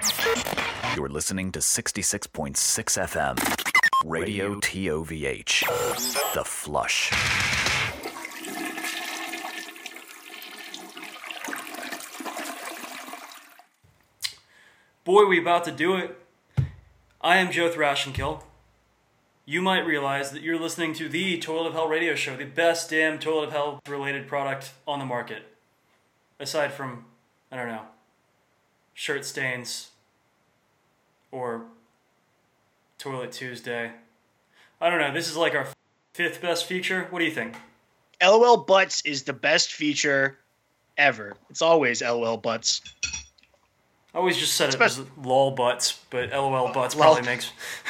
You're listening to 66.6 FM, Radio TOVH, The Flush. Boy, we about to do it. I am Joe Thrashenkill. You might realize that you're listening to the Toilet of Hell radio show, the best damn Toilet of Hell related product on the market. Aside from, I don't know, shirt stains or Toilet Tuesday. I don't know, this is like our fifth best feature. What do you think? LOL Butts is the best feature ever. It's always LOL Butts. I always just said it as lol butts, but LOL butts probably makes...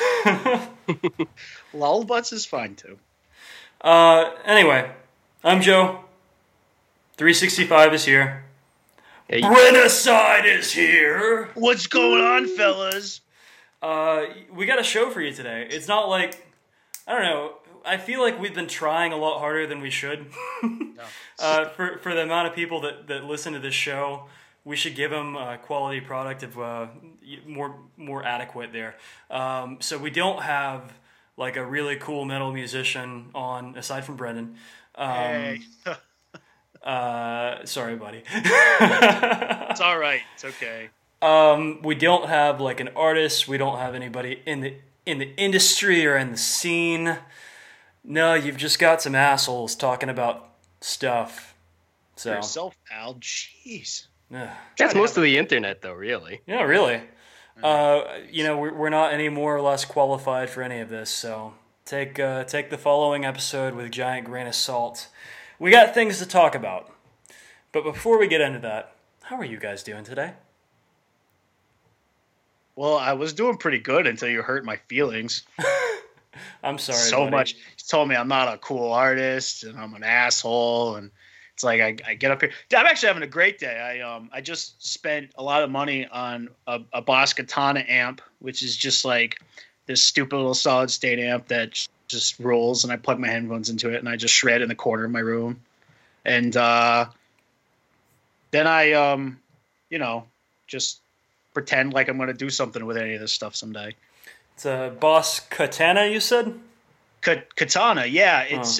Lol Butts is fine too. Anyway, I'm Joe. 365 is here. Hey. Brennicide is here. What's going on, fellas? We got a show for you today. It's not like, I don't know, I feel like we've been trying a lot harder than we should. No. For the amount of people that listen to this show, we should give them a quality product of more adequate there. So we don't have like a really cool metal musician on, aside from Brendan. Hey. Sorry, buddy. It's all right. It's okay. We don't have like an artist. We don't have anybody in the industry or in the scene. No, you've just got some assholes talking about stuff. So yourself, pal. Jeez. Yeah. That's most of the internet, though, really. Yeah, really. We're not any more or less qualified for any of this, so take the following episode with a giant grain of salt. We got things to talk about. But before we get into that, how are you guys doing today? Well, I was doing pretty good until you hurt my feelings. I'm sorry, so buddy. much. You told me I'm not a cool artist and I'm an asshole, and it's like I get up here. I'm actually having a great day. I just spent a lot of money on a Boss Katana amp, which is just like this stupid little solid state amp that just rolls, and I plug my headphones into it and I just shred in the corner of my room. And then I just pretend like I'm going to do something with any of this stuff someday. It's a Boss Katana, you said? Katana, yeah. It's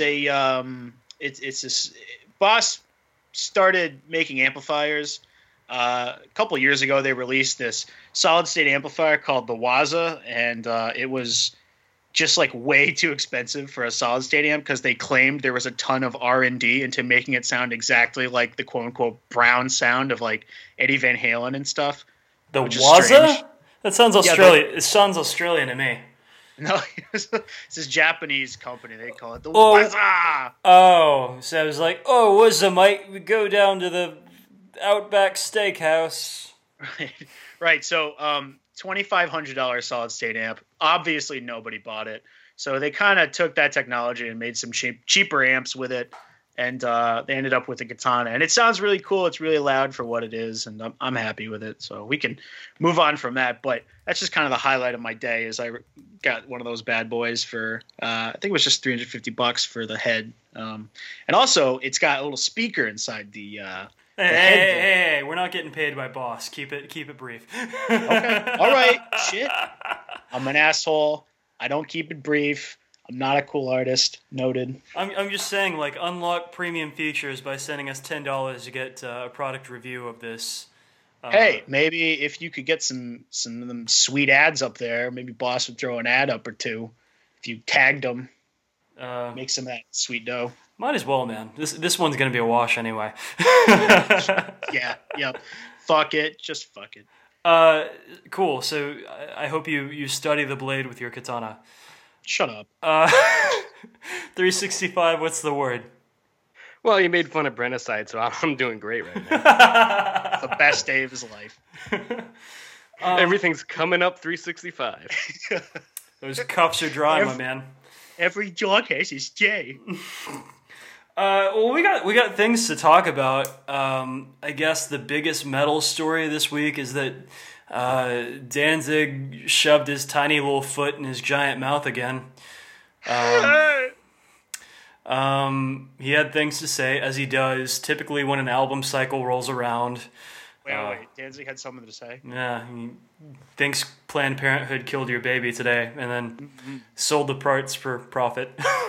Boss started making amplifiers. A couple years ago, they released this solid-state amplifier called the Waza, and it was just like way too expensive for a solid-state amp because they claimed there was a ton of R&D into making it sound exactly like the quote-unquote brown sound of like Eddie Van Halen and stuff. The Waza? That sounds Australian. It sounds Australian to me. No, it's this Japanese company. They call it the Waza. Oh, so I was like, Waza, mate. We go down to the Outback Steakhouse. Right. So, $2,500 solid state amp. Obviously, nobody bought it. So they kind of took that technology and made some cheaper amps with it, and they ended up with a Katana. And it sounds really cool. It's really loud for what it is, and I'm happy with it. So we can move on from that. But that's just kind of the highlight of my day. Is I got one of those bad boys for I think it was just $350 for the head, and also it's got a little speaker inside the. Hey, we're not getting paid by Boss. Keep it brief. Okay. All right. Shit. I'm an asshole. I don't keep it brief. I'm not a cool artist. Noted. I'm just saying, like, unlock premium features by sending us $10 to get a product review of this. Hey, maybe if you could get some of them sweet ads up there, maybe Boss would throw an ad up or two. If you tagged them, make some of that sweet dough. Might as well, man. This one's gonna be a wash anyway. Yeah. Fuck it. Just fuck it. Cool. So I hope you study the blade with your katana. Shut up. 365. What's the word? Well, you made fun of Brennicide, so I'm doing great right now. The best day of his life. Everything's coming up 365. Those cuffs are dry, my man. Every dog has his day. Well, we got things to talk about. I guess the biggest metal story this week is that Danzig shoved his tiny little foot in his giant mouth again. He had things to say, as he does typically when an album cycle rolls around. Wait. Danzig had something to say. Yeah, he thinks Planned Parenthood killed your baby today, and then sold the parts for profit.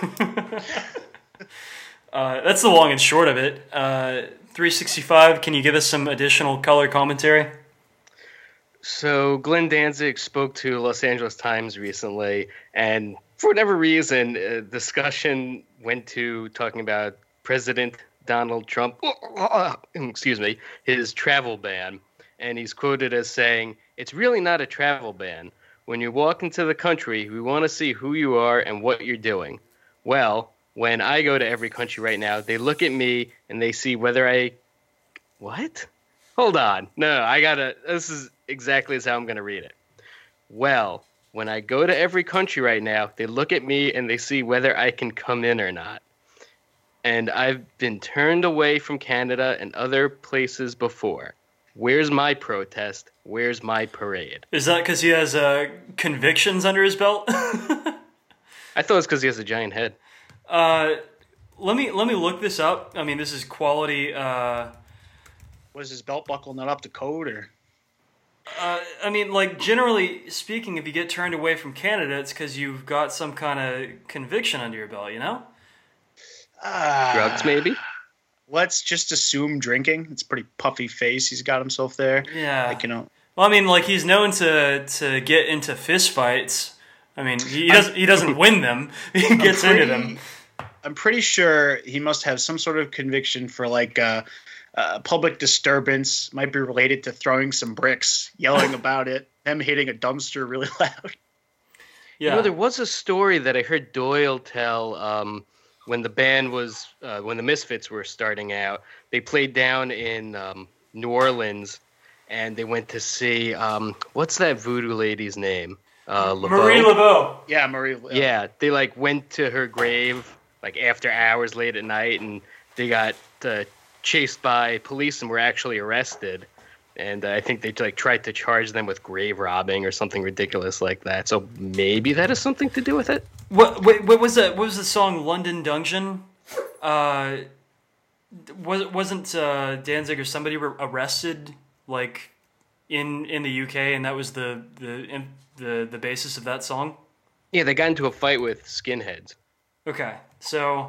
That's the long and short of it. 365, can you give us some additional color commentary? So Glenn Danzig spoke to Los Angeles Times recently, and for whatever reason, discussion went to talking about President Donald Trump, his travel ban. And he's quoted as saying, "It's really not a travel ban. When you walk into the country, we want to see who you are and what you're doing. Well, when I go to every country right now, they look at me and they see whether I..." What? Hold on. No, this is exactly as how I'm going to read it. "Well, when I go to every country right now, they look at me and they see whether I can come in or not. And I've been turned away from Canada and other places before. Where's my protest? Where's my parade?" Is that because he has convictions under his belt? I thought it's because he has a giant head. Let me look this up. I mean, this is quality. Was his belt buckle not up to code, or? I mean, like, generally speaking, if you get turned away from Canada, it's because you've got some kind of conviction under your belt, you know? Drugs, maybe? Let's just assume drinking. It's a pretty puffy face he's got himself there. Yeah. Like, Well, I mean, like, he's known to get into fist fights. I mean, he doesn't win them. He gets into them. I'm pretty sure he must have some sort of conviction for, like, public disturbance. Might be related to throwing some bricks, yelling about it, them hitting a dumpster really loud. Yeah. You know, there was a story that I heard Doyle tell when the band was, when the Misfits were starting out. They played down in New Orleans, and they went to see, what's that voodoo lady's name? Marie Laveau. Yeah, Marie. Yeah, they like went to her grave like after hours late at night, and they got chased by police and were actually arrested. And I think they like tried to charge them with grave robbing or something ridiculous like that. So maybe that has something to do with it. What was that? What was the song "London Dungeon"? Wasn't Danzig or somebody arrested like in the UK, and that was the basis of that song? Yeah, they got into a fight with skinheads. Okay, so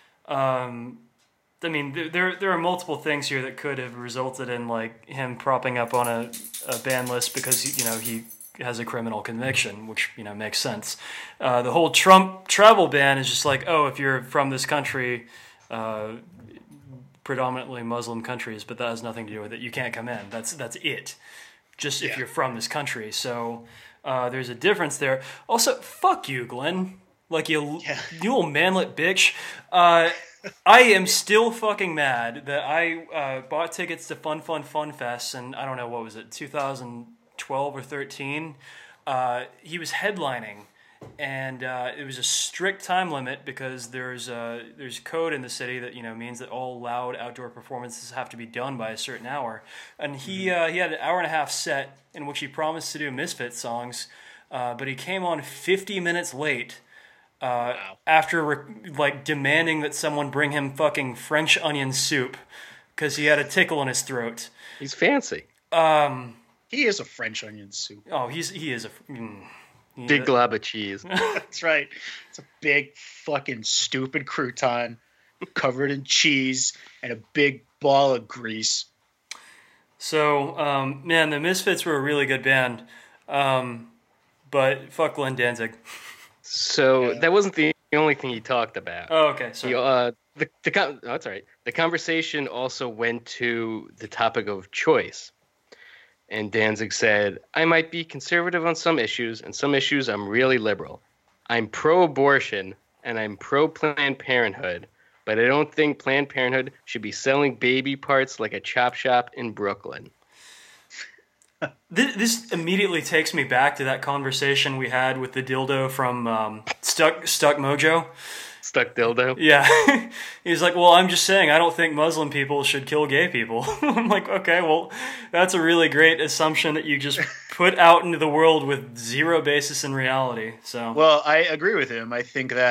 I mean, there are multiple things here that could have resulted in like him propping up on a ban list because he has a criminal conviction, which makes sense. The whole Trump travel ban is just like, oh, if you're from this country, predominantly Muslim countries, but that has nothing to do with it. You can't come in. That's it. Just if you're from this country. So there's a difference there. Also, fuck you, Glenn. Like you old manlet bitch. I am still fucking mad that I bought tickets to Fun Fest, and I don't know, what was it, 2012 or 13? He was headlining, and it was a strict time limit because there's code in the city that means that all loud outdoor performances have to be done by a certain hour. And he had an hour and a half set in which he promised to do Misfits songs, but he came on 50 minutes late. After demanding that someone bring him fucking French onion soup because he had a tickle in his throat. He's fancy. He is a French onion soup. Oh, he is a big glob of cheese. That's right. It's a big fucking stupid crouton covered in cheese and a big ball of grease. So, man, the Misfits were a really good band, but fuck Glenn Danzig. So that wasn't the only thing he talked about. Oh, okay. Sorry. That's all right. The conversation also went to the topic of choice. And Danzig said, "I might be conservative on some issues, and some issues I'm really liberal. I'm pro-abortion, and I'm pro-Planned Parenthood, but I don't think Planned Parenthood should be selling baby parts like a chop shop in Brooklyn." This immediately takes me back to that conversation we had with the dildo from Stuck Mojo. Stuck dildo? Yeah. He's like, well, I'm just saying, I don't think Muslim people should kill gay people. I'm like, okay, well, that's a really great assumption that you just put out into the world with zero basis in reality. So. Well, I agree with him. I think that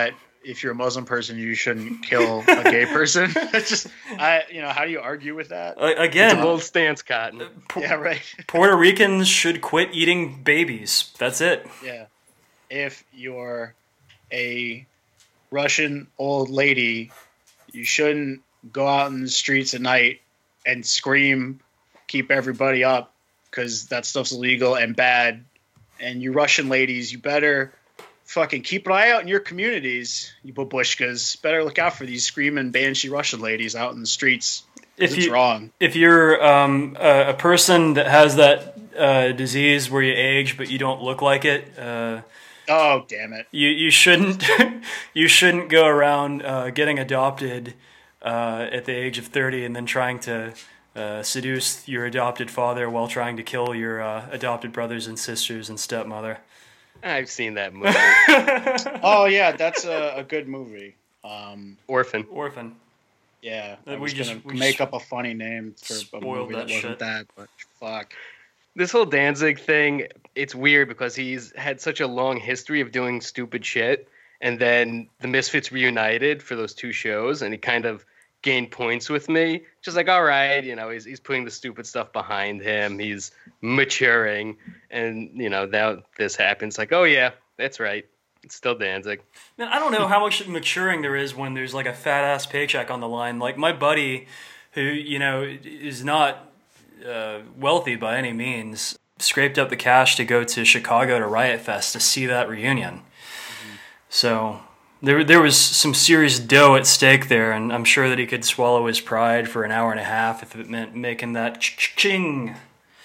if you're a Muslim person, you shouldn't kill a gay person. It's just, how do you argue with that? Again, It's a bold stance, Cotton. Yeah, right. Puerto Ricans should quit eating babies. That's it. Yeah. If you're a Russian old lady, you shouldn't go out in the streets at night and scream, keep everybody up, because that stuff's illegal and bad. And you Russian ladies, you better fucking keep an eye out in your communities, you babushkas. Better look out for these screaming banshee Russian ladies out in the streets. It's wrong. If you're a person that has that disease where you age but you don't look like it, oh damn it! You shouldn't you shouldn't go around getting adopted at the age of 30 and then trying to seduce your adopted father while trying to kill your adopted brothers and sisters and stepmother. I've seen that movie. Oh yeah, that's a good movie. Orphan. Yeah, I We was just- gonna we make just up a funny name for a spoiled movie that that wasn't shit. that, but fuck. This whole Danzig thing, it's weird because he's had such a long history of doing stupid shit, and then the Misfits reunited for those 2 shows, and he kind of gained points with me. Just like, all right, he's putting the stupid stuff behind him, he's maturing, and now this happens. Like, oh yeah, that's right, it's still Danzig. Man, I don't know how much maturing there is when there's like a fat ass paycheck on the line. Like my buddy, who is not wealthy by any means, scraped up the cash to go to Chicago to Riot Fest to see that reunion. Mm-hmm. So there was some serious dough at stake there, and I'm sure that he could swallow his pride for an hour and a half if it meant making that ching.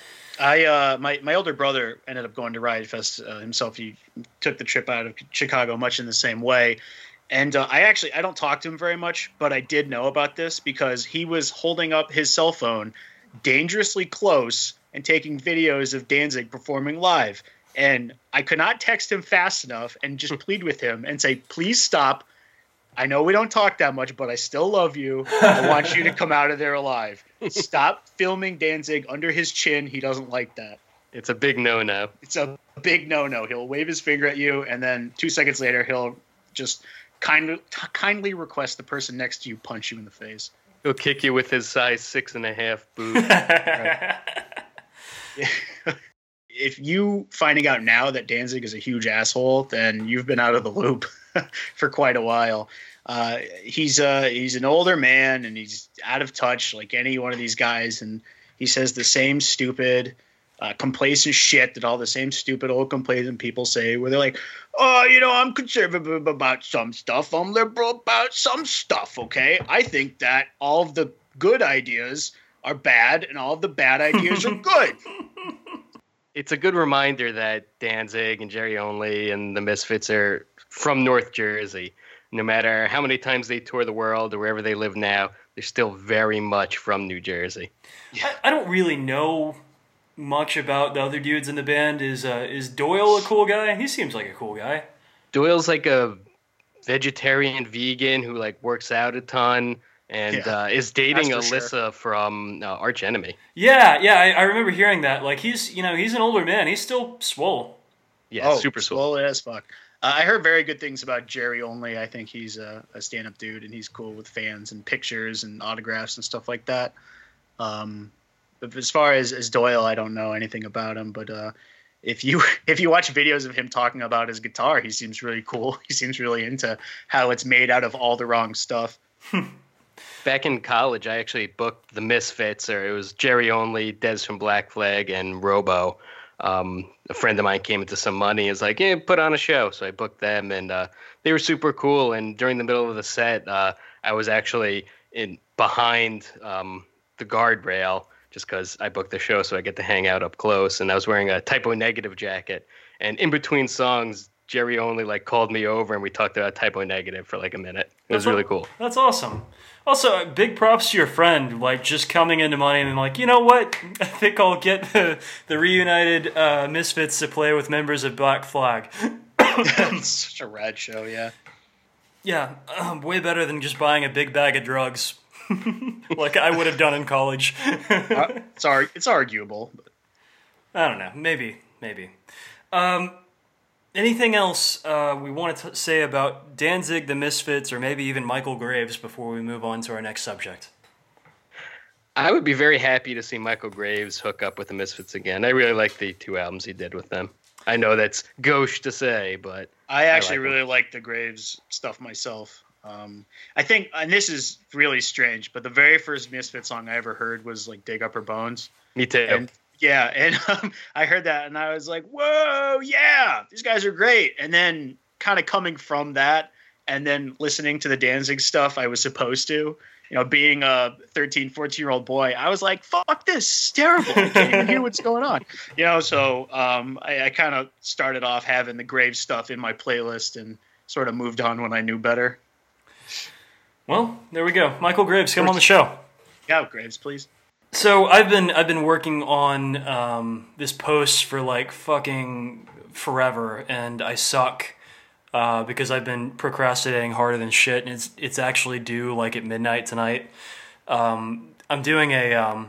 My older brother ended up going to Riot Fest himself. He took the trip out of Chicago much in the same way. And I don't talk to him very much, but I did know about this because he was holding up his cell phone dangerously close and taking videos of Danzig performing live. And I could not text him fast enough and just plead with him and say, please stop. I know we don't talk that much, but I still love you. I want you to come out of there alive. Stop filming Danzig under his chin. He doesn't like that. It's a big no-no. It's a big no-no. He'll wave his finger at you, and then 2 seconds later, he'll just kindly request the person next to you punch you in the face. He'll kick you with his size 6.5 boot. If you finding out now that Danzig is a huge asshole, then you've been out of the loop for quite a while. He's an older man, and he's out of touch like any one of these guys, and he says the same stupid complacent shit that all the same stupid old complacent people say, where they're like, oh, I'm conservative about some stuff, I'm liberal about some stuff, okay? I think that all of the good ideas are bad and all of the bad ideas are good. It's a good reminder that Danzig and Jerry Only and the Misfits are from North Jersey. No matter how many times they tour the world or wherever they live now, they're still very much from New Jersey. I don't really know much about the other dudes in the band. Is Doyle a cool guy? He seems like a cool guy. Doyle's like a vegetarian vegan who like works out a ton and is dating Alyssa from Arch Enemy. Yeah, I remember hearing that. Like he's an older man. He's still swole. Yeah, super swole as fuck. I heard very good things about Jerry Only. I think he's a stand-up dude, and he's cool with fans and pictures and autographs and stuff like that. But as far as Doyle, I don't know anything about him. But if you watch videos of him talking about his guitar, he seems really cool. He seems really into how it's made out of all the wrong stuff. Back in college, I actually booked the Misfits, or it was Jerry Only, Dez from Black Flag, and Robo. A friend of mine came into some money and was like, yeah, put on a show. So I booked them, and they were super cool. And during the middle of the set, I was actually behind the guardrail just because I booked the show, so I get to hang out up close. And I was wearing a Typo Negative jacket. And in between songs, Jerry Only called me over, and we talked about Typo Negative for a minute. It was really cool. That's awesome. Also, big props to your friend, just coming into money and you know what? I think I'll get the reunited Misfits to play with members of Black Flag. It's such a rad show, yeah. Yeah, way better than just buying a big bag of drugs, like I would have done in college. It's arguable. But. I don't know. Maybe. anything else we want to say about Danzig, the Misfits, or maybe even Michael Graves before we move on to our next subject? I would be very happy to see Michael Graves hook up with the Misfits again. I really like the 2 albums he did with them. I know that's gauche to say, but I actually really like the Graves stuff myself. I think, and this is really strange, but the very first Misfit song I ever heard was like "Dig Up Her Bones." Me too. And I heard that and I was like, "Whoa, yeah, these guys are great." And then kind of coming from that, and then listening to the Danzig stuff, I was supposed to. Being a 13, 14-year-old boy, I was like, fuck this, it's terrible. I can't even hear what's going on. So I kind of started off having the Graves stuff in my playlist and sort of moved on when I knew better. Well, there we go. Michael Graves, come on the show. Yeah, Graves, please. So I've been working on this post for like fucking forever, and I suck. Because I've been procrastinating harder than shit, and it's actually due like at midnight tonight. I'm doing a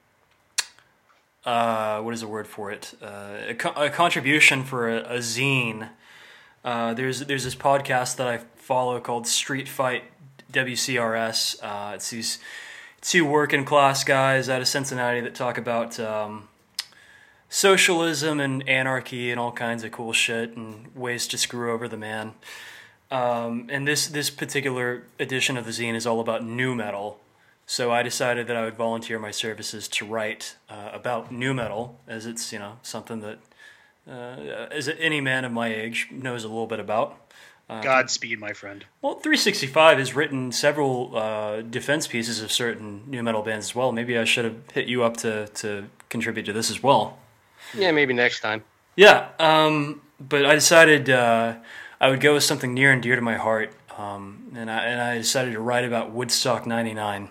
what is the word for it? A contribution for a zine. There's this podcast that I follow called Street Fight WCRS. It's these 2 working class guys out of Cincinnati that talk about socialism and anarchy and all kinds of cool shit and ways to screw over the man. And this particular edition of the zine is all about nu metal. So I decided that I would volunteer my services to write about nu metal, as it's something that as any man of my age knows a little bit about. Godspeed, my friend. Well, 365 has written several defense pieces of certain nu metal bands as well. Maybe I should have hit you up to contribute to this as well. Yeah, maybe next time. Yeah, but I decided I would go with something near and dear to my heart, and I decided to write about Woodstock '99.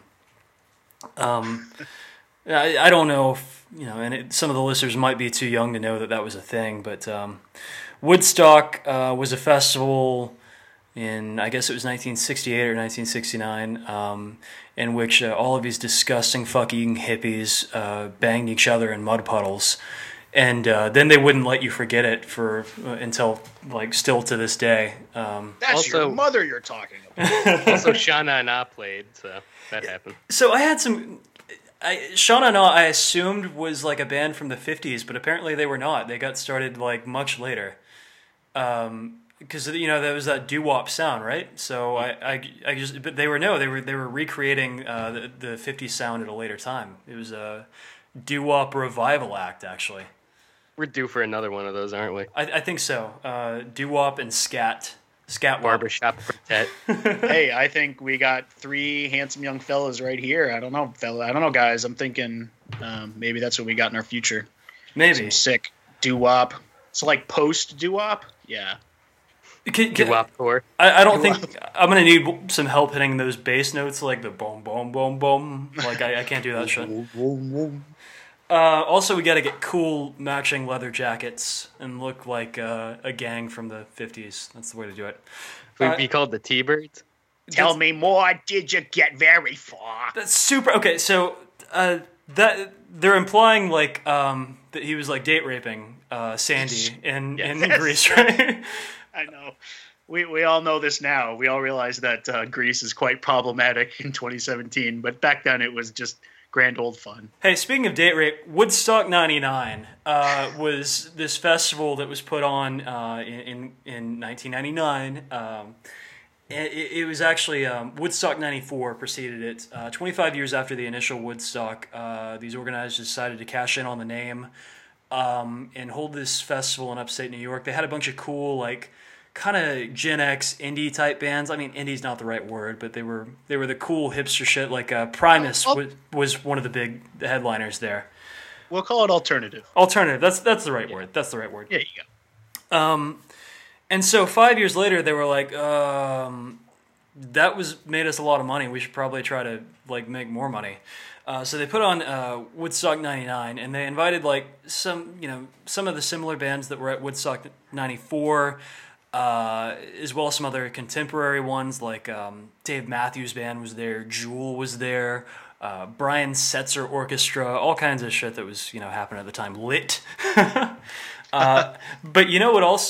I don't know if some of the listeners might be too young to know that was a thing, but Woodstock was a festival in, I guess it was 1968 or 1969, in which all of these disgusting fucking hippies banged each other in mud puddles. And then they wouldn't let you forget it until like still to this day. That's also, your mother you're talking about. Also, Shana and I played, so that happened. So I had some. Shana Na, I assumed was like a band from the 50s, but apparently they were not. They got started like much later. Because there was that doo-wop sound, right? So but they were recreating the 50s sound at a later time. It was a doo-wop revival act, actually. We're due for another one of those, aren't we? I think so. Doo-wop and scat barbershop quartet. Hey, I think we got 3 handsome young fellas right here. I don't know, guys. I'm thinking maybe that's what we got in our future. Maybe some sick doo-wop. So like post doo-wop, yeah. Doo-wop tour. I don't think I'm gonna need some help hitting those bass notes like the boom boom boom boom. Like I can't do that shit. Also, we got to get cool matching leather jackets and look like a gang from the 50s. That's the way to do it. We'd be called the T-Birds. Tell me more. Did you get very far? That's super. Okay, so that they're implying like that he was like date raping Sandy in Greece, right? I know. We all know this now. We all realize that Greece is quite problematic in 2017, but back then it was just grand old fun. Hey, speaking of date rape, Woodstock '99 was this festival that was put on in 1999. It was actually Woodstock '94 preceded it. 25 years after the initial Woodstock, these organizers decided to cash in on the name and hold this festival in upstate New York. They had a bunch of cool kind of Gen X indie type bands. I mean, indie's not the right word, but they were the cool hipster shit. Like Primus was one of the headliners there. We'll call it alternative. Alternative. That's the right word. That's the right word. There you go. And so 5 years later, they were like, that made us a lot of money. We should probably try to make more money. So they put on Woodstock '99, and they invited some of the similar bands that were at Woodstock '94. As well as some other contemporary ones like Dave Matthews Band was there, Jewel was there, Brian Setzer Orchestra, all kinds of shit that was happening at the time. Lit. But you know what else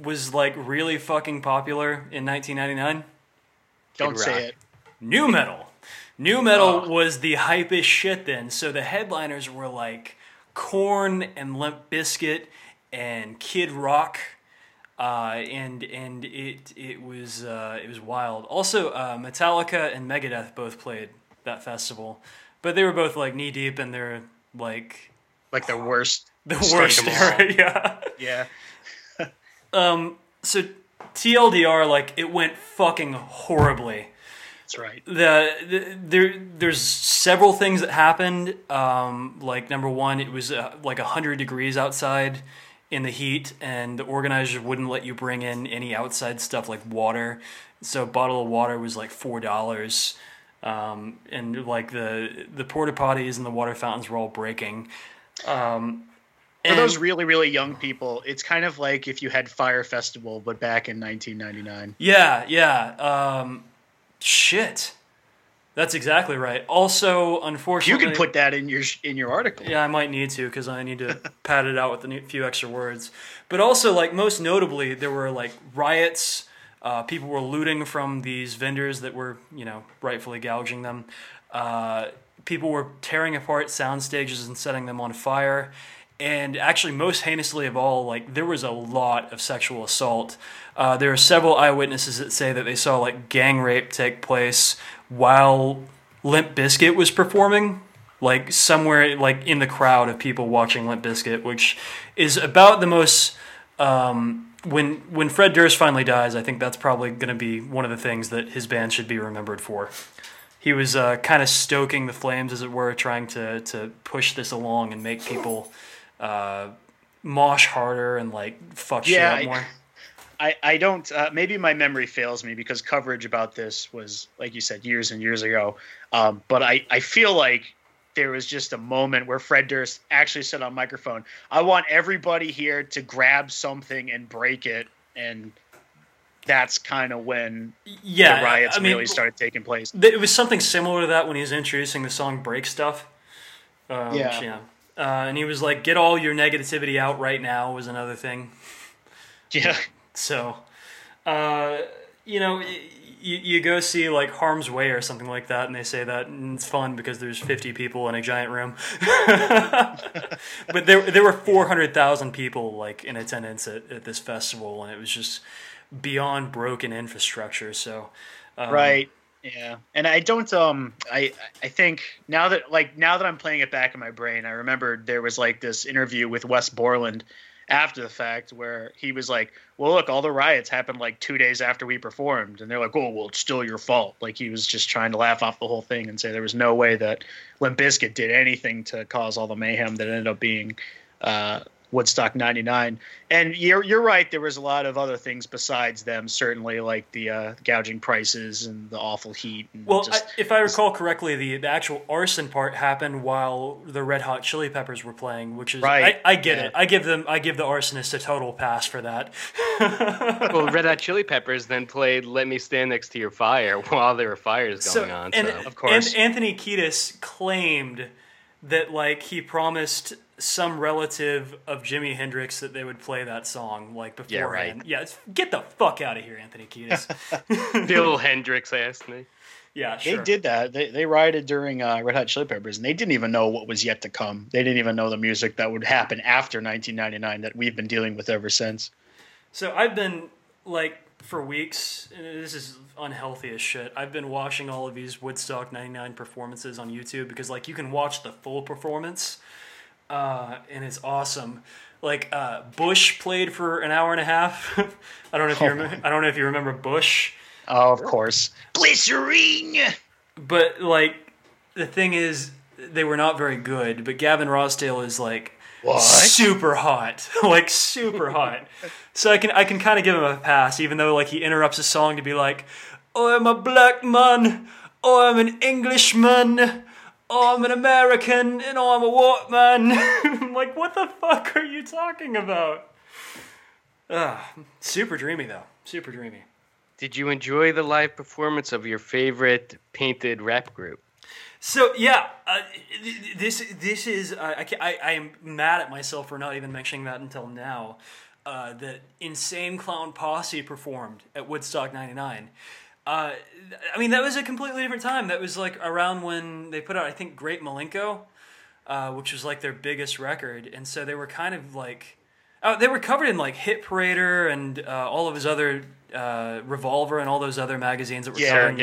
was like really fucking popular in 1999? Don't say it. Nu metal. Nu metal was the hypest shit then. So the headliners were like Korn and Limp Bizkit and Kid Rock, and it was wild. Also, Metallica and Megadeth both played that festival, but they were both like knee deep in their like the worst. The worst era, yeah. Yeah. So TLDR, like, it went fucking horribly. That's right. There's several things that happened. Like, number one, it was like 100 degrees outside in the heat, and the organizers wouldn't let you bring in any outside stuff like water. So a bottle of water was like $4. And like the porta potties and the water fountains were all breaking. For those really, really young people, it's kind of like if you had Fire Festival, but back in 1999. Yeah. Shit. That's exactly right. Also, unfortunately... You can put that in your article. Yeah, I might need to, because I need to pad it out with a few extra words. But also, like, most notably, there were, like, riots. People were looting from these vendors that were, rightfully gouging them. People were tearing apart sound stages and setting them on fire. And actually, most heinously of all, like, there was a lot of sexual assault. There are several eyewitnesses that say that they saw, like, gang rape take place while Limp Bizkit was performing, like, somewhere, like, in the crowd of people watching Limp Bizkit, which is about the most... When Fred Durst finally dies, I think that's probably going to be one of the things that his band should be remembered for. He was kind of stoking the flames, as it were, trying to push this along and make people... mosh harder and like fuck shit up more. I don't maybe my memory fails me because coverage about this was, like you said, years and years ago, but I feel like there was just a moment where Fred Durst actually said on microphone, I want everybody here to grab something and break it, and that's kind of when the riots really started taking place. It was something similar to that when he was introducing the song Break Stuff. And he was like, get all your negativity out right now was another thing. Yeah. So, you go see like Harm's Way or something like that, and they say that, and it's fun because there's 50 people in a giant room. But there were 400,000 people like in attendance at this festival, and it was just beyond broken infrastructure. So, right. Yeah, and I don't. I think now that I'm playing it back in my brain, I remembered there was like this interview with Wes Borland after the fact where he was like, "Well, look, all the riots happened like 2 days after we performed," and they're like, "Oh, well, it's still your fault." Like he was just trying to laugh off the whole thing and say there was no way that Limp Bizkit did anything to cause all the mayhem that ended up being Woodstock 99. And you're right, there was a lot of other things besides them, certainly, like the gouging prices and the awful heat. And well, if I recall correctly, the actual arson part happened while the Red Hot Chili Peppers were playing, which is right. I get it. I give the arsonists a total pass for that. Well, Red Hot Chili Peppers then played "Let Me Stand Next to Your Fire" while there were fires going on. And, so. Of course, and Anthony Kiedis claimed that like he promised some relative of Jimi Hendrix that they would play that song like beforehand. Yeah, right. Get the fuck out of here, Anthony Kiedis. Bill Hendrix asked me. Yeah, sure. They did that. They rioted during Red Hot Chili Peppers, and they didn't even know what was yet to come. They didn't even know the music that would happen after 1999 that we've been dealing with ever since. So I've been like for weeks, and this is unhealthy as shit, I've been watching all of these Woodstock 99 performances on YouTube because like you can watch the full performance. And it's awesome. Like Bush played for an hour and a half. I don't know if you remember Bush. Oh, of course. Glycerine. But like the thing is, they were not very good. But Gavin Rossdale is like super hot, like super hot. So I can kind of give him a pass, even though like he interrupts a song to be like, "Oh, I'm a black man. Oh, I'm an Englishman. Oh, I'm an American, and oh, I'm a white man." I'm like, what the fuck are you talking about? Super dreamy, though. Super dreamy. Did you enjoy the live performance of your favorite painted rap group? So, yeah, this is... I am mad at myself for not even mentioning that until now. that Insane Clown Posse performed at Woodstock '99. I mean, that was a completely different time. That was like around when they put out, I think, Great Malenko, which was like their biggest record, and so they were kind of like, they were covered in like Hit Parader and all of his other Revolver and all those other magazines that were covering.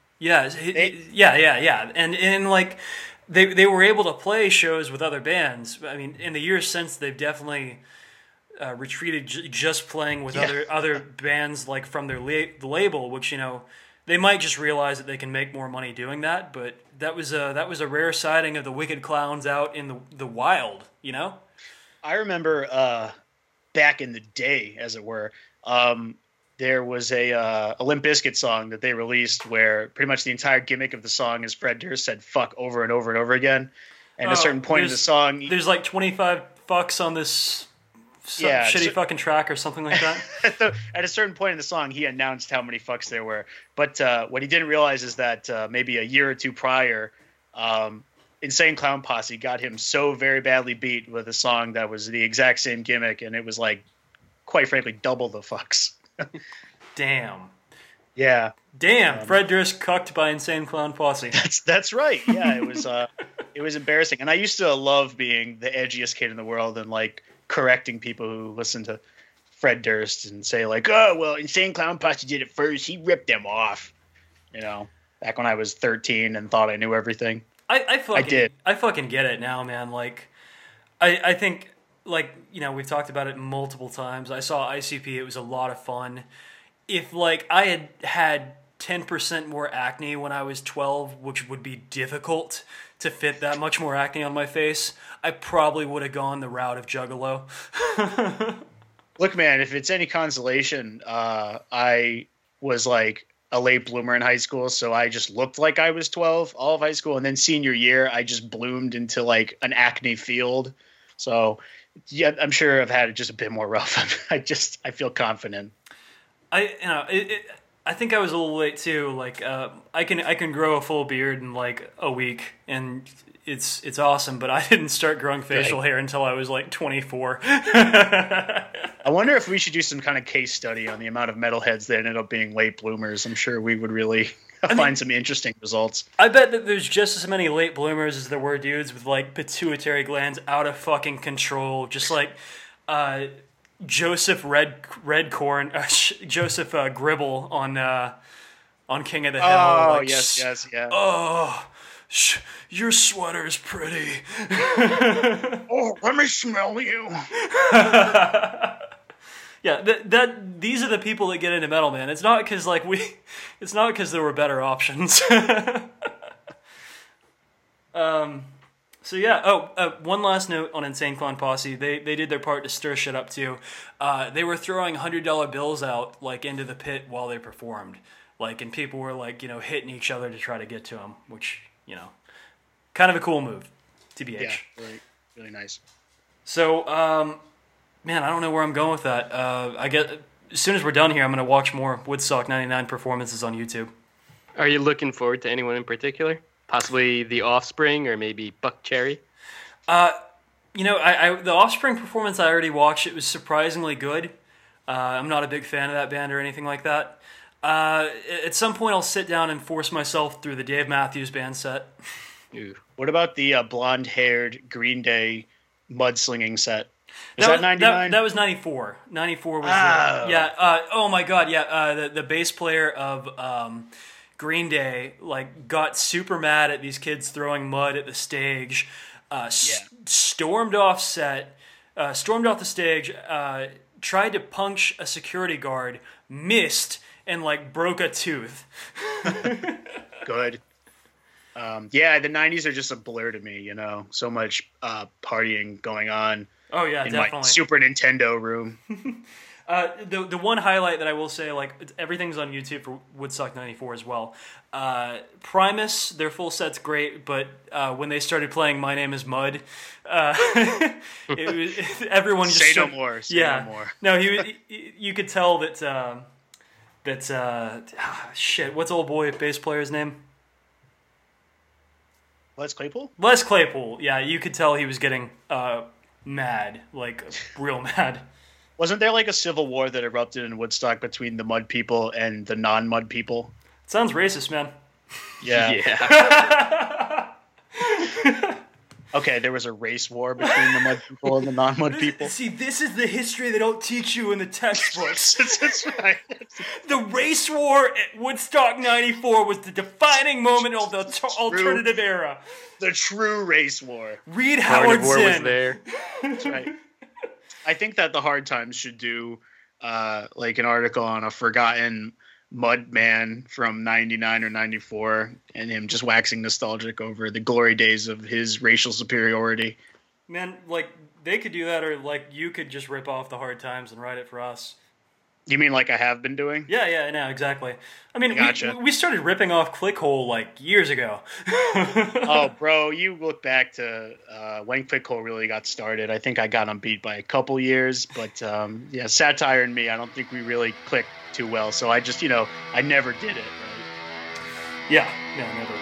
Yeah, and like they were able to play shows with other bands. I mean, in the years since, they've definitely retreated just playing with other bands like from their label, which, you know, they might just realize that they can make more money doing that. But that was a rare sighting of the Wicked Clowns out in the wild, you know. I remember back in the day, as it were, there was a Limp Bizkit song that they released where pretty much the entire gimmick of the song is Fred Durst said "fuck" over and over and over again. And at a certain point in the song, there's like 25 fucks on this shitty fucking track or something like that. At a certain point in the song, he announced how many fucks there were. But what he didn't realize is that maybe a year or two prior, Insane Clown Posse got him so very badly beat with a song that was the exact same gimmick, and it was like, quite frankly, double the fucks. Damn. Yeah. Damn. Fred Durst cucked by Insane Clown Posse. That's right. Yeah, it was embarrassing. And I used to love being the edgiest kid in the world and like correcting people who listen to Fred Durst and say like, oh, well, Insane Clown Posse did it first. He ripped them off. You know, back when I was 13 and thought I knew everything. I fucking get it now, man. Like, I think, like, you know, we've talked about it multiple times. I saw ICP. It was a lot of fun. If, like, I had 10% more acne when I was 12, which would be difficult to fit that much more acne on my face, I probably would have gone the route of Juggalo. Look, man, if it's any consolation, I was, like, a late bloomer in high school, so I just looked like I was 12 all of high school, and then senior year, I just bloomed into, like, an acne field. So, yeah, I'm sure I've had it just a bit more rough. I feel confident. I think I was a little late too. Like, I can grow a full beard in like a week, and it's awesome. But I didn't start growing facial hair until I was like 24. I wonder if we should do some kind of case study on the amount of metalheads that ended up being late bloomers. I'm sure we would really find some interesting results. I bet that there's just as many late bloomers as there were dudes with like pituitary glands out of fucking control, just like Joseph Joseph Gribble on King of the Hill. Oh, like, yes, yeah. Oh, your sweater's pretty. Oh, let me smell you. Yeah, these are the people that get into metal, man. It's not because it's not because there were better options. So yeah. One last note on Insane Clown Posse. They did their part to stir shit up too. They were throwing $100 bills out like into the pit while they performed, like, and people were like, you know, hitting each other to try to get to them, which, you know, kind of a cool move, TBH. Yeah, really, really nice. So, man, I don't know where I'm going with that. I get as soon as we're done here, I'm gonna watch more Woodstock '99 performances on YouTube. Are you looking forward to anyone in particular? Possibly The Offspring or maybe Buck Cherry? You know, the Offspring performance I already watched. It was surprisingly good. I'm not a big fan of that band or anything like that. At some point, I'll sit down and force myself through the Dave Matthews Band set. Ew. What about the blonde-haired Green Day mudslinging set? Was that 99? That was 94. 94 was oh my god, yeah. The bass player of Green Day got super mad at these kids throwing mud at the stage. Stormed off the stage, tried to punch a security guard, missed, and broke a tooth. Good. The 90s are just a blur to me, you know. So much partying going on. Oh yeah, in definitely. My Super Nintendo room. The one highlight that I will say, everything's on YouTube for Woodstock 94 as well. Primus, their full set's great, but when they started playing My Name is Mud, everyone just Say no more. No more. No, you could tell that shit. What's old boy bass player's name? Les Claypool? Les Claypool. Yeah, you could tell he was getting mad, real mad. Wasn't there like a civil war that erupted in Woodstock between the mud people and the non-mud people? Sounds racist, man. Yeah. Okay, there was a race war between the mud people and the non-mud people. See, this is the history they don't teach you in the textbooks. That's right. The race war at Woodstock 94 was the defining moment of the alternative era. The true race war. Read Howard War was Zinn. there. That's right. I think that the Hard Times should do like an article on a forgotten mud man from 99 or 94 and him just waxing nostalgic over the glory days of his racial superiority. Man, like, they could do that, or like you could just rip off the Hard Times and write it for us. You mean like I have been doing? Yeah, no, exactly. I mean, Gotcha. we started ripping off Clickhole like years ago. Oh, bro, you look back to when Clickhole really got started. I think I got him beat by a couple years, but yeah, Satire and me, I don't think we really clicked too well. So I just, I never did it, right? Yeah, never.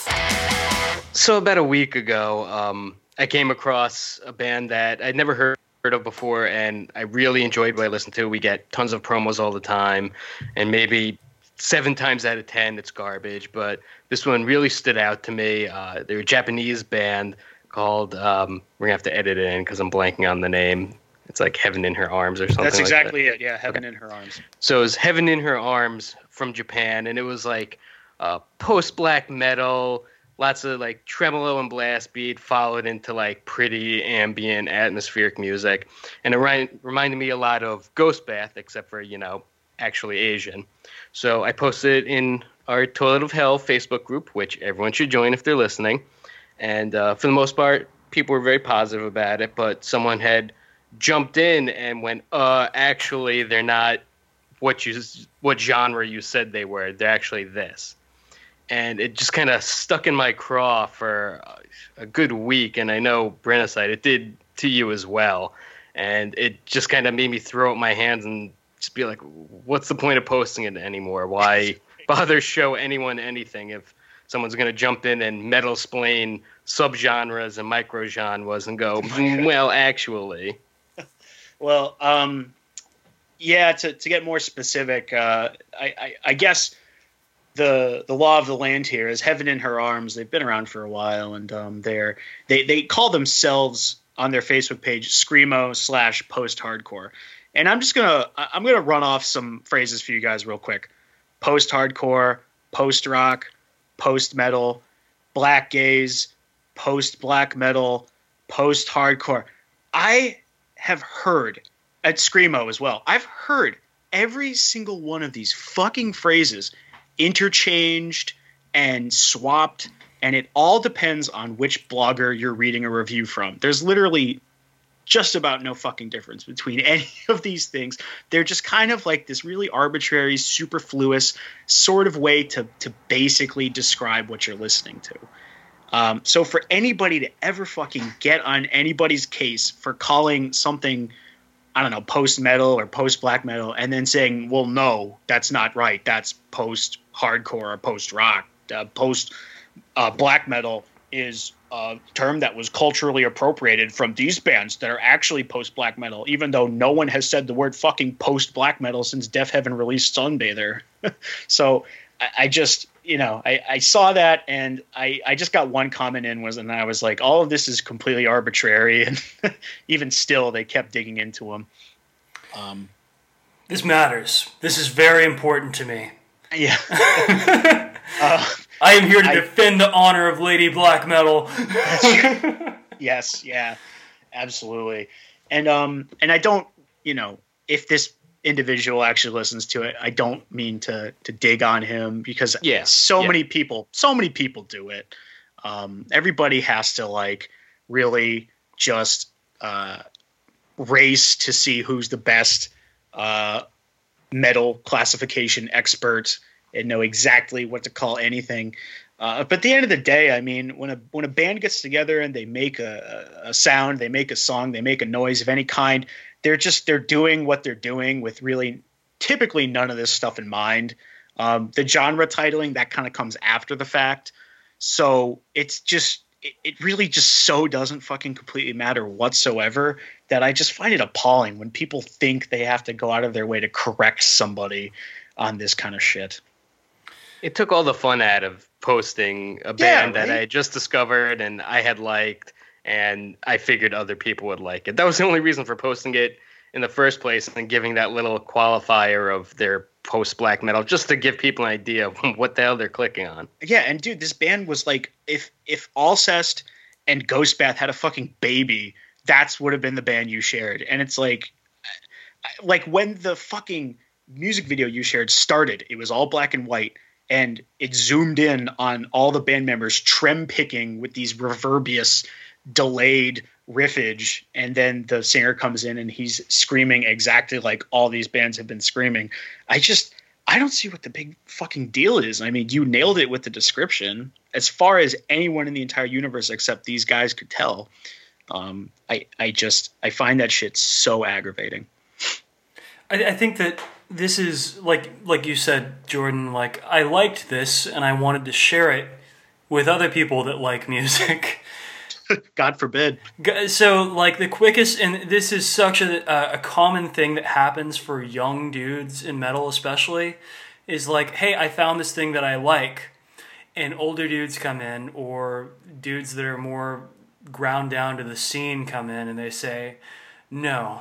So about a week ago, I came across a band that I'd never heard heard of before, and I really enjoyed what I listened to. We get tons of promos all the time, and maybe 7 times out of 10 it's garbage, but this one really stood out to me. They're a Japanese band called, we're going to have to edit it in because I'm blanking on the name. It's like Heaven in Her Arms or something. That's exactly like that. it. Yeah, Heaven in Her Arms. So it was Heaven in Her Arms from Japan, and it was like post-black metal, lots of like tremolo and blast beat followed into like pretty ambient atmospheric music. And it reminded me a lot of Ghost Bath, except for, actually Asian. So I posted it in our Toilet of Hell Facebook group, which everyone should join if they're listening. And for the most part, people were very positive about it, but someone had jumped in and went, actually, they're not what genre you said they were. They're actually this. And it just kind of stuck in my craw for a good week. And I know, Brennicide, it did to you as well. And it just kind of made me throw up my hands and just be like, what's the point of posting it anymore? Why bother show anyone anything if someone's going to jump in and metal-splain subgenres and microgenres and go, well, actually. Well, yeah, to get more specific, I guess the law of the land here is Heaven in Her Arms. They've been around for a while, and they call themselves on their Facebook page Screamo / post-hardcore. And I'm gonna run off some phrases for you guys real quick. Post-hardcore, post-rock, post-metal, black gaze, post-black metal, post-hardcore. I have heard at Screamo as well. I've heard every single one of these fucking phrases interchanged and swapped, and it all depends on which blogger you're reading a review from. There's literally just about no fucking difference between any of these things. They're just kind of like this really arbitrary, superfluous sort of way to basically describe what you're listening to. So for anybody to ever fucking get on anybody's case for calling something, I don't know, post-metal or post-black metal, and then saying, well, no, that's not right. That's post-hardcore or post-rock. Post-black metal is a term that was culturally appropriated from these bands that are actually post-black metal, even though no one has said the word fucking post-black metal since Death Heaven released Sunbather. So I just, I saw that, and I just got one comment in, and I was like, all of this is completely arbitrary, and even still, they kept digging into them. This matters. This is very important to me. Yeah. I am here to defend the honor of Lady Black Metal. Yes, yeah, absolutely. And I don't, if this individual actually listens to it, I don't mean to dig on him, because many people do it. Everybody has to really just race to see who's the best metal classification expert and know exactly what to call anything. But at the end of the day, I mean, when a band gets together and they make a sound, they make a song, they make a noise of any kind, they're doing what they're doing with really typically none of this stuff in mind. The genre titling, that kind of comes after the fact. So it's just, it really just so doesn't fucking completely matter whatsoever, that I just find it appalling when people think they have to go out of their way to correct somebody on this kind of shit. It took all the fun out of posting a band that I had just discovered and I had liked, and I figured other people would like it. That was the only reason for posting it in the first place, and giving that little qualifier of their post-black metal, just to give people an idea of what the hell they're clicking on. Yeah, and dude, this band was like, if Alcest and Ghostbath had a fucking baby, that's would have been the band you shared. And it's like when the fucking music video you shared started, it was all black and white, and it zoomed in on all the band members trem picking with these reverbious delayed riffage, and then the singer comes in and he's screaming exactly like all these bands have been screaming. I don't see what the big fucking deal is. I mean, you nailed it with the description as far as anyone in the entire universe except these guys could tell. I find that shit so aggravating. I think that this is like you said, Jordan, I liked this and I wanted to share it with other people that like music. God forbid. So, like, the quickest, and this is such a common thing that happens for young dudes in metal especially, is like, hey, I found this thing that I like. And older dudes come in, or dudes that are more ground down to the scene come in, and they say, no.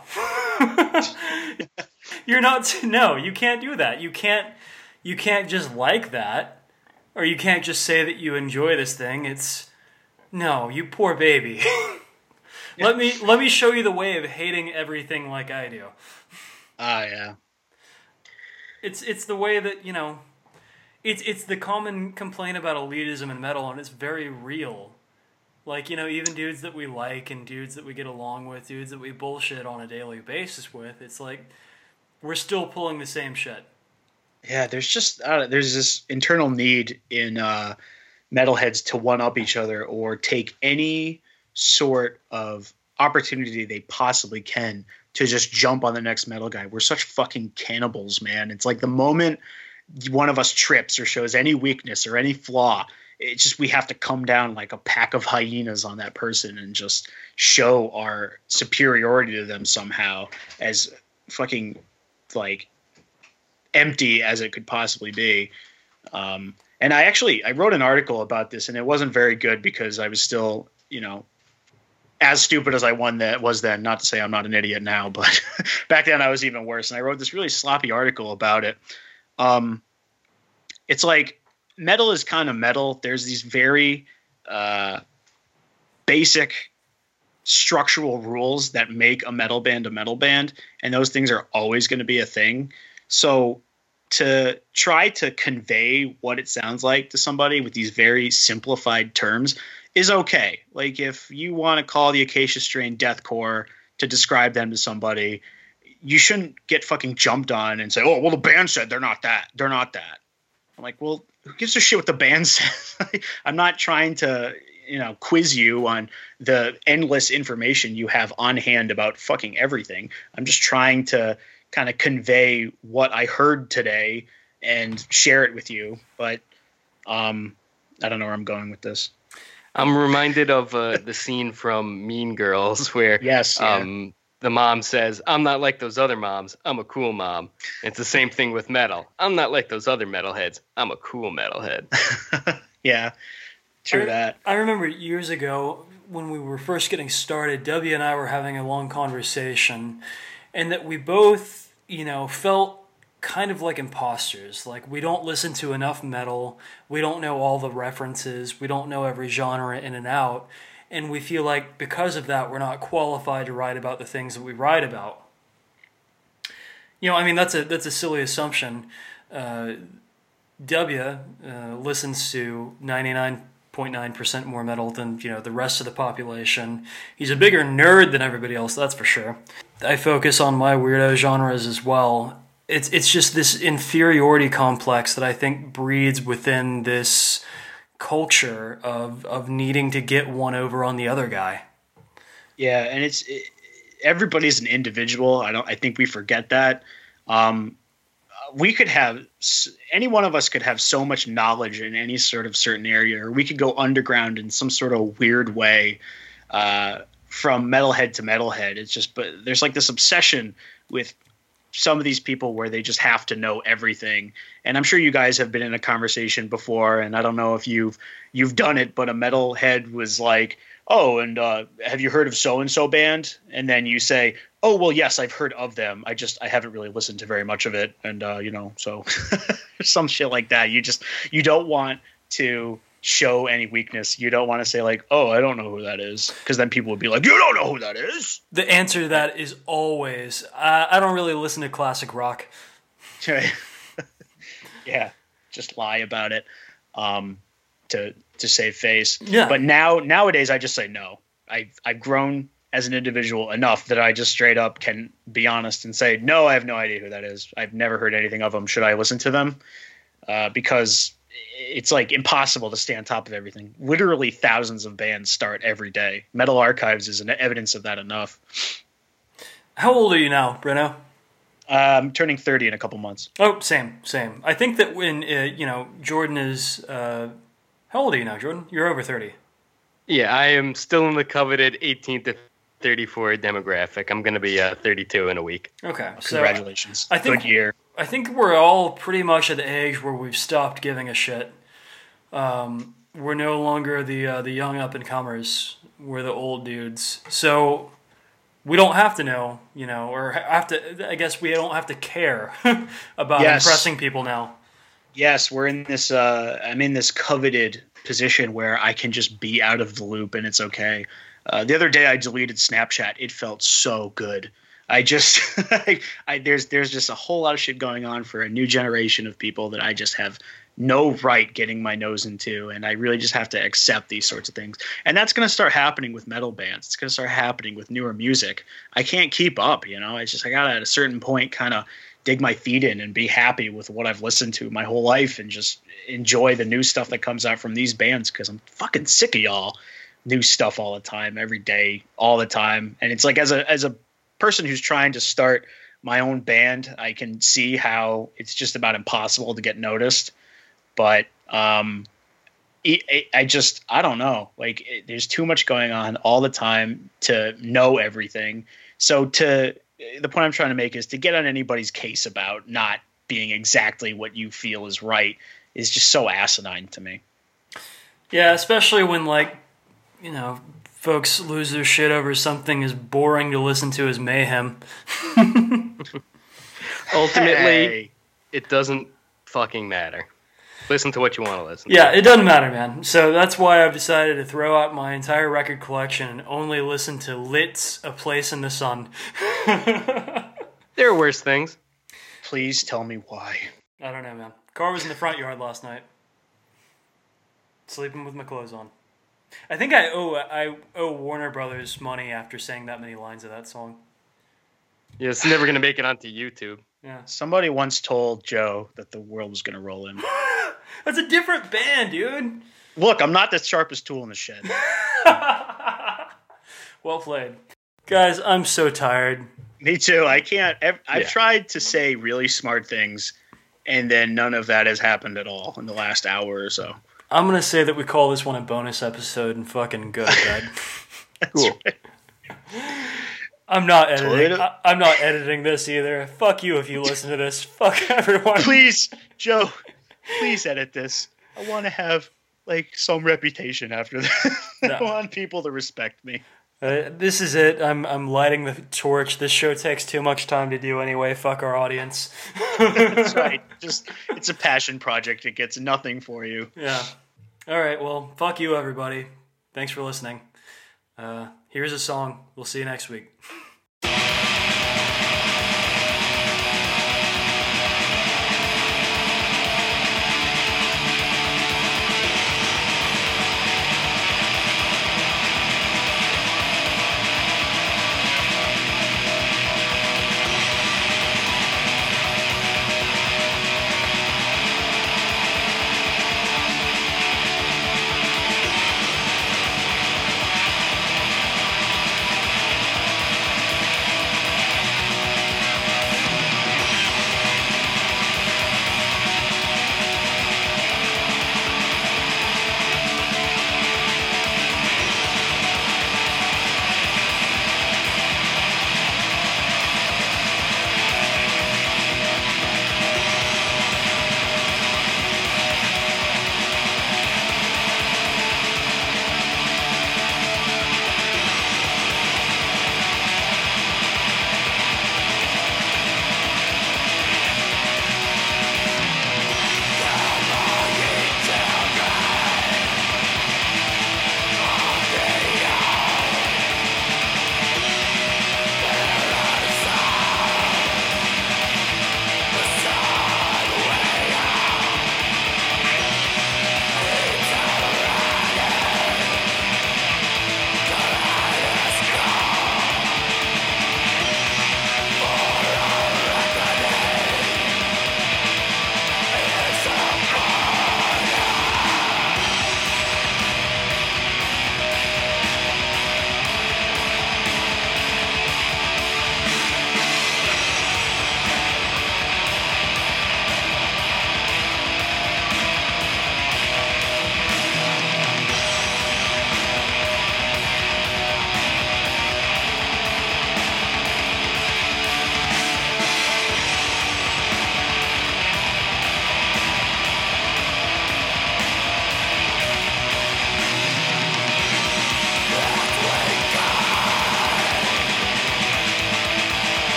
You're not, no, you can't do that. You can't just like that, or you can't just say that you enjoy this thing. It's, no, you poor baby. Let me show you the way of hating everything like I do. Yeah. It's the way that, you know, it's the common complaint about elitism in metal, and it's very real. Like, you know, even dudes that we like and dudes that we get along with, dudes that we bullshit on a daily basis with, it's like we're still pulling the same shit. Yeah, there's just there's this internal need in metalheads to one up each other or take any sort of opportunity they possibly can to just jump on the next metal guy. We're such fucking cannibals, man. It's like the moment one of us trips or shows any weakness or any flaw, it's just we have to come down like a pack of hyenas on that person and just show our superiority to them somehow, as fucking like empty as it could possibly be. And I wrote an article about this, and it wasn't very good because I was still, you know, as stupid as I was then. Not to say I'm not an idiot now, but back then I was even worse. And I wrote this really sloppy article about it. It's like metal is kind of metal. There's these very basic structural rules that make a metal band, and those things are always going to be a thing. So to try to convey what it sounds like to somebody with these very simplified terms is okay. Like if you want to call the Acacia Strain deathcore to describe them to somebody, you shouldn't get fucking jumped on and say, oh, well, the band said they're not that. They're not that. I'm like, well, who gives a shit what the band says? I'm not trying to, you know, quiz you on the endless information you have on hand about fucking everything. I'm just trying to kind of convey what I heard today and share it with you. But I don't know where I'm going with this. I'm reminded of the scene from Mean Girls where yes, the mom says, I'm not like those other moms. I'm a cool mom. It's the same thing with metal. I'm not like those other metalheads. I'm a cool metalhead. Yeah, true that. I remember years ago when we were first getting started, W and I were having a long conversation, and that we both, you know, felt kind of like imposters. Like, we don't listen to enough metal. We don't know all the references. We don't know every genre in and out. And we feel like because of that, we're not qualified to write about the things that we write about. You know, I mean, that's a silly assumption. W listens to 99.9% more metal than, you know, the rest of the population. He's a bigger nerd than everybody else, that's for sure. I focus on my weirdo genres as well. It's just this inferiority complex that I think breeds within this culture of needing to get one over on the other guy. Yeah, and everybody's an individual. I think we forget that. We could have, any one of us could have so much knowledge in any sort of certain area, or we could go underground in some sort of weird way from metalhead to metalhead. It's just, but there's like this obsession with some of these people where they just have to know everything. And I'm sure you guys have been in a conversation before, and I don't know if you've done it, but a metalhead was like, oh, and have you heard of so-and-so band? And then you say, oh, well, yes, I've heard of them. I haven't really listened to very much of it. And, you know, so some shit like that. You don't want to show any weakness. You don't want to say like, oh, I don't know who that is. Because then people would be like, you don't know who that is. The answer to that is always, I don't really listen to classic rock. Yeah, just lie about it to save face. Yeah. But nowadays I just say no. I've grown as an individual enough that I just straight up can be honest and say, no, I have no idea who that is. I've never heard anything of them. Should I listen to them? Because it's like impossible to stay on top of everything. Literally thousands of bands start every day. Metal Archives is an evidence of that enough. How old are you now, Breno? I'm turning 30 in a couple months. Oh, same. I think that when, Jordan is... how old are you now, Jordan? You're over 30. Yeah, I am still in the coveted 18 to 34 demographic. I'm going to be 32 in a week. Okay, so Congratulations. I think, Good year. I think we're all pretty much at the age where we've stopped giving a shit. We're no longer the young up and comers. We're the old dudes. So we don't have to know, or have to. I guess we don't have to care about impressing people now. Yes, we're in this. I'm in this coveted position where I can just be out of the loop and it's okay. The other day I deleted Snapchat. It felt so good. I just, there's just a whole lot of shit going on for a new generation of people that I just have no right getting my nose into, and I really just have to accept these sorts of things. And that's going to start happening with metal bands. It's going to start happening with newer music. I can't keep up, It's just I got to at a certain point kind of dig my feet in and be happy with what I've listened to my whole life and just enjoy the new stuff that comes out from these bands, because I'm fucking sick of y'all new stuff all the time, every day, all the time. And it's like as a person who's trying to start my own band, I can see how it's just about impossible to get noticed. But I don't know. There's too much going on all the time to know everything. So the point I'm trying to make is to get on anybody's case about not being exactly what you feel is right is just so asinine to me. Yeah, especially when folks lose their shit over something as boring to listen to as Mayhem. Ultimately, It doesn't fucking matter. Listen to what you want to listen to. Yeah, it doesn't matter, man. So that's why I've decided to throw out my entire record collection and only listen to Lit's A Place in the Sun. There are worse things. Please tell me why. I don't know, man. Car was in the front yard last night. Sleeping with my clothes on. I think I owe Warner Brothers money after saying that many lines of that song. Yeah, it's never going to make it onto YouTube. Yeah. Somebody once told Joe that the world was going to roll in. That's a different band, dude. Look, I'm not the sharpest tool in the shed. Well played. Guys, I'm so tired. Me too. I can't. I've tried to say really smart things, and then none of that has happened at all in the last hour or so. I'm going to say that we call this one a bonus episode and fucking go to bed. Cool. Right. I'm not editing. I'm not editing this either. Fuck you if you listen to this. Fuck everyone. Please, Joe. Please edit this. I want to have some reputation after this. No. I want people to respect me. This is it. I'm lighting the torch. This show takes too much time to do anyway. Fuck our audience. That's right. It's a passion project. It gets nothing for you. Yeah. All right. Well, fuck you, everybody. Thanks for listening. Here's a song. We'll see you next week.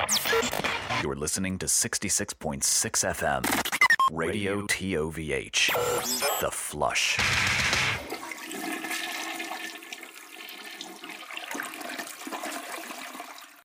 You're listening to 66.6 FM. Radio TOVH. The Flush.